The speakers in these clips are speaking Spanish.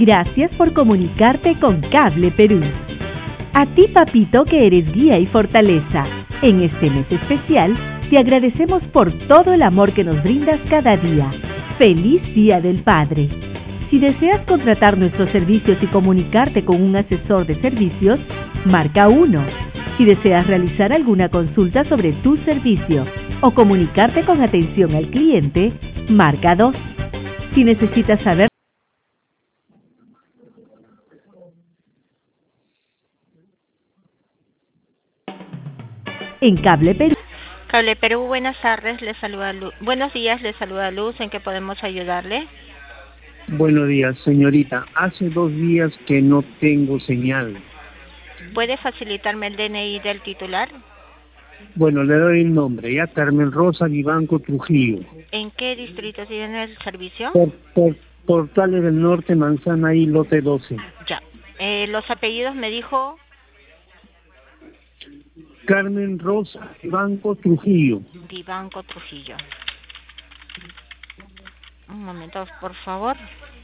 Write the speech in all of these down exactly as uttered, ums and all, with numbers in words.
Gracias por comunicarte con Cable Perú. A ti, papito, que eres guía y fortaleza. En este mes especial, te agradecemos por todo el amor que nos brindas cada día. ¡Feliz Día del Padre! Si deseas contratar nuestros servicios y comunicarte con un asesor de servicios, marca uno. Si deseas realizar alguna consulta sobre tu servicio o comunicarte con atención al cliente, marca dos. Si necesitas saber en Cable Perú. Cable Perú, buenas tardes, le saluda Luz. Buenos días, le saluda Luz. ¿En qué podemos ayudarle? Buenos días, señorita. Hace dos días que no tengo señal. ¿Puede facilitarme el D N I del titular? Bueno, le doy el nombre, ya, Carmen Rosa Vivanco Trujillo. ¿En qué distrito tiene el servicio? Por, por, Portales del Norte, Manzana y Lote doce. Ya. Eh, ¿Los apellidos me dijo? Carmen Rosa Vivanco Trujillo. Vivanco Trujillo. Un momento, por favor.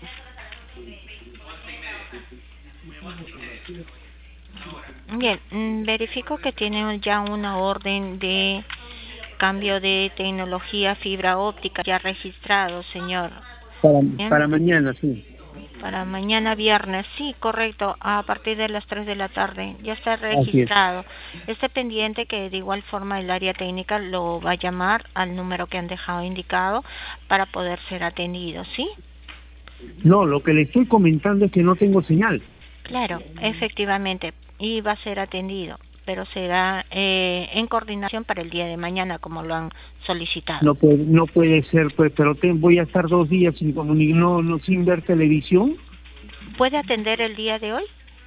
Bien, verifico que tiene ya una orden de cambio de tecnología fibra óptica ya registrado, señor. Para, para mañana, sí. Para mañana viernes, sí, correcto, a partir de las tres de la tarde, ya está registrado. Esté pendiente que de igual forma el área técnica lo va a llamar al número que han dejado indicado para poder ser atendido, ¿sí? No, lo que le estoy comentando es que no tengo señal. Claro, efectivamente, y va a ser atendido, pero será eh, en coordinación para el día de mañana, como lo han solicitado. No puede, no puede ser, pues, pero te, voy a estar dos días sin comunicar, no, no, sin ver televisión. ¿Puede atender el día de hoy?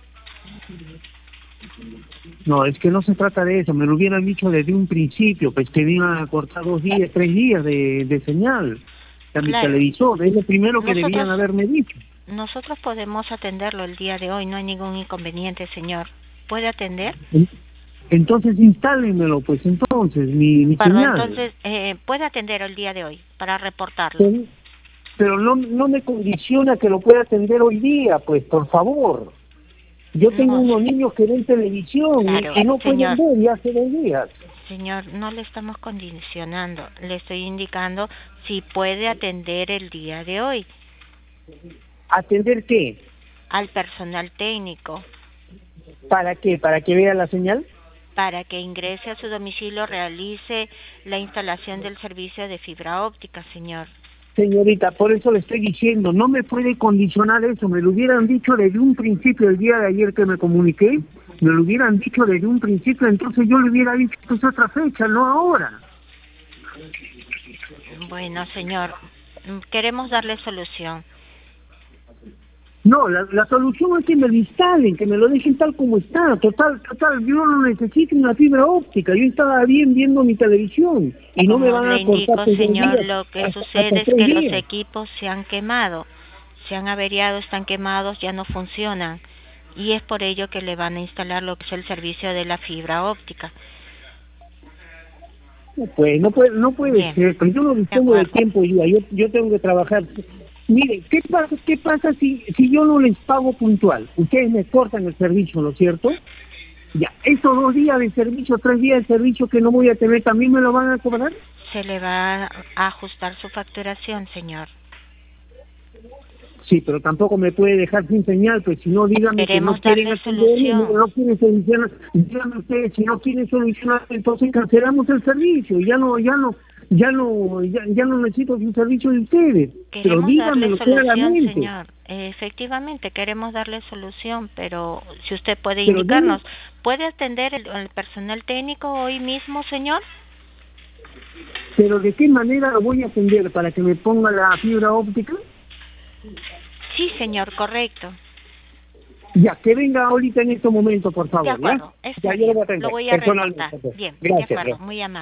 No, es que no se trata de eso, me lo hubieran dicho desde un principio, pues que me iban a cortar dos días, tres días de, de señal a mi Claro. televisor, es lo primero que Nosotros, debían haberme dicho. Nosotros podemos atenderlo el día de hoy, no hay ningún inconveniente, señor. ¿Puede atender? Entonces instálenmelo, pues entonces, mi, mi Perdón, señal. entonces, eh, ¿puede atender el día de hoy para reportarlo? Pero, pero no, no me condiciona que lo pueda atender hoy día, pues, por favor. Yo tengo No. unos niños que ven televisión Claro, y que no señor. pueden ver ya hace dos días. Señor, no le estamos condicionando, le estoy indicando si puede atender el día de hoy. ¿Atender qué? Al personal técnico, ¿Para qué? ¿Para que vea la señal? para que ingrese a su domicilio, realice la instalación del servicio de fibra óptica, señor. Señorita, por eso le estoy diciendo, no me puede condicionar eso, me lo hubieran dicho desde un principio el día de ayer que me comuniqué, me lo hubieran dicho desde un principio, entonces yo le hubiera dicho que es otra fecha, no ahora. Bueno, señor, queremos darle solución. No, la, la solución es que me lo instalen, que me lo dejen tal como está, total, total, yo no necesito una fibra óptica, yo estaba bien viendo mi televisión y no Como me van a le indico, cortar. señor, lo que hasta, sucede hasta es que días. los equipos se han quemado, se han averiado, están quemados, ya no funcionan. Y es por ello que le van a instalar lo que es el servicio de la fibra óptica. No puede, no puede, no puede Bien. ser, pero yo no dispongo de tiempo ya, yo, yo tengo que trabajar. Mire, ¿qué pasa, qué pasa si, si yo no les pago puntual? Ustedes me cortan el servicio, ¿no es cierto? Ya, esos dos días de servicio, tres días de servicio que no voy a tener, ¿también me lo van a cobrar? Se le va a ajustar su facturación, señor. Sí, pero tampoco me puede dejar sin señal, pues si no, dígame que no Queremos quieren darle atenderme, solución. no quieren solucionar, díganme ustedes, si no quieren solucionar, entonces cancelamos el servicio, ya no, ya no, ya no, ya, ya no necesito un servicio de ustedes, pero Queremos darle díganmelo solución, claramente. señor. Eh, efectivamente, queremos darle solución, pero si usted puede Pero indicarnos, díganme, ¿puede atender el, el personal técnico hoy mismo, señor? pero ¿de qué manera lo voy a atender? ¿Para que me ponga la fibra óptica? Sí, señor, correcto. Ya, que venga ahorita en estos momentos, por favor. De acuerdo, ¿ya? está Ya, yo lo bien. voy a atender, Lo voy a personalmente. reportar. Pues. Bien, de Gracias. acuerdo, Gracias. muy amable.